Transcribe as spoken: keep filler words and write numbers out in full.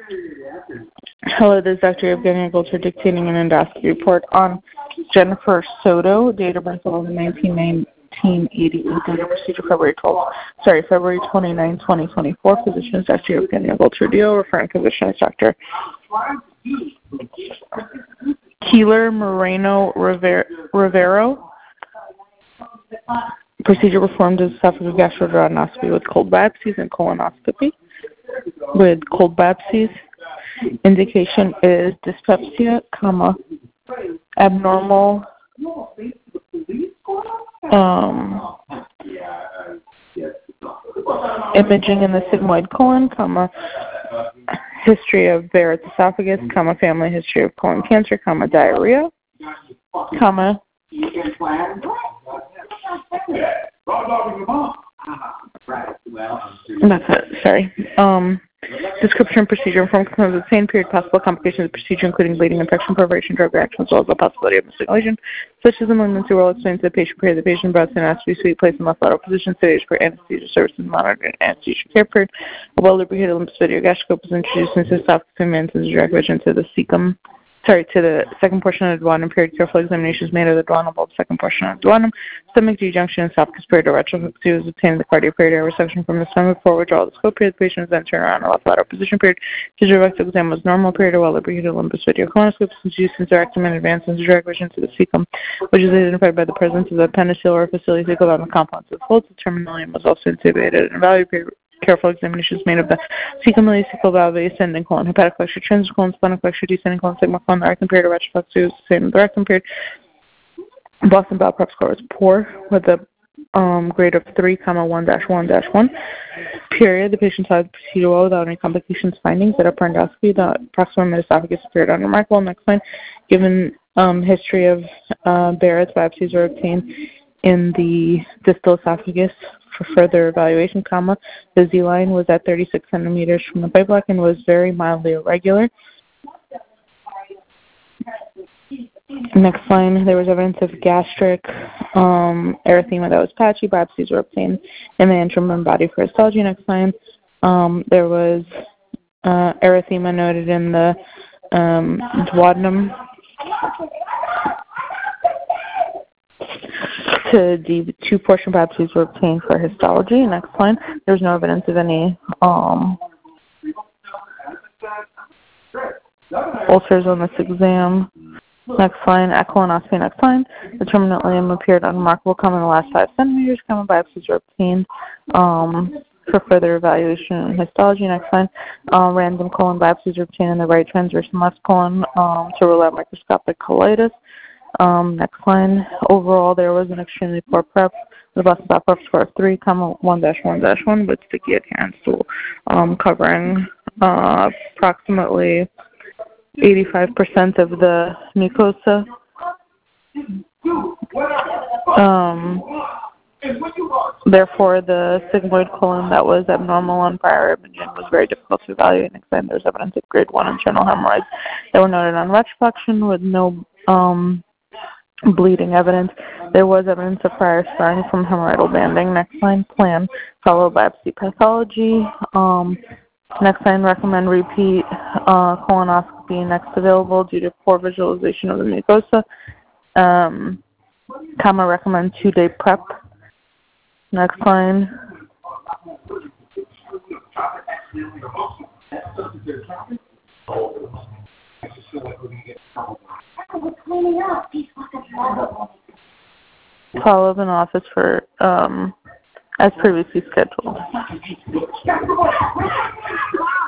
Hello, this is Doctor Evgenia Golter dictating an endoscopy report on Jennifer Soto, date of birth eleven nineteen nineteen eighty-eight, date of procedure February twelfth, sorry, February twenty-ninth, twenty twenty-four. Physician is Doctor Evgenia Golter Dio, referring physician is Doctor Keeler Moreno Rivero. Procedure performed is esophageal gastroduodenoscopy with cold biopsies and colonoscopy with cold biopsies. Indication is dyspepsia, comma, abnormal um, imaging in the sigmoid colon, comma, history of Barrett's esophagus, comma, family history of colon cancer, comma, diarrhea, comma, that's it, sorry. Um, description, procedure, informed consent of the same period, possible complications of the procedure, including bleeding, infection, perforation, drug reaction, as well as the possibility of miscegenation, such as the malignancy will explain to the patient period. The patient brought to an anesthesia suite, placed in left lateral position, sedation for anesthesia services, monitored anesthesia care period. A well-lubricated limbus video gastroscope was introduced into the esophagus and mantis direct vision to the cecum. Sorry, to the second portion of the duodenum period. Careful examination is made of the duodenum bulb, second portion of the duodenum. Stomach G-junction, esophagus period, or retrofixia was obtained in the cardio period, air resection from the stomach, forward withdrawal of the scope period. The patient is then turned around in left lateral position period. Digital rectal exam was normal period, or well-lubricated limbus video colonoscope was used into rectum and advanced into direct vision to the cecum, which is identified by the presence of the appendiceal or facility fecal on the compounds of the folds. The terminalium was also intubated and evaluated period. Careful examination is made of the cecum, ileocecal valve, ascending colon, hepatic flexure, transverse colon, splenic flexure, descending colon, sigma colon, the rectum period, or retroflexia was the same as the rectum period. Boston bowel prep score was poor with a um, grade of three, one dash one dash one. Period. The patient saw the procedure well without any complications findings at upper endoscopy. The proximal mid-esophagus appeared unremarkable. Next line. Given um, history of uh, Barrett's, biopsies were obtained in the distal esophagus for further evaluation, comma. The Z-line was at thirty-six centimeters from the pipe block and was very mildly irregular. Next line, there was evidence of gastric um, erythema that was patchy. Biopsies were obtained in the antrum and body for histology. Next line, um, there was uh, erythema noted in the um, duodenum to the two portion biopsies were obtained for histology. Next line, there was no evidence of any um, ulcers on this exam. Next line, at colonoscopy. Next line, the terminal ileum appeared unremarkable, coming in the last five centimeters. Common biopsies were obtained um, for further evaluation and histology. Next line, uh, random colon biopsies were obtained in the right transverse and left colon um, to rule out microscopic colitis. Um, next line, overall, there was an extremely poor prep. The Boston bowel prep score of three, one dash one dash one, with sticky adherent stool um, covering uh, approximately eighty-five percent of the mucosa. Um, therefore, the sigmoid colon that was abnormal on prior imaging was very difficult to evaluate. Next time, there's evidence of grade one internal hemorrhoids that were noted on retroflexion with no um, bleeding evidence. There was evidence of prior scarring from hemorrhoidal banding. Next line, plan, follow biopsy pathology. Um, Next line, recommend repeat uh, colonoscopy next available due to poor visualization of the mucosa. Um, comma, recommend two-day prep. Next line. Follow up in office for um, as previously scheduled.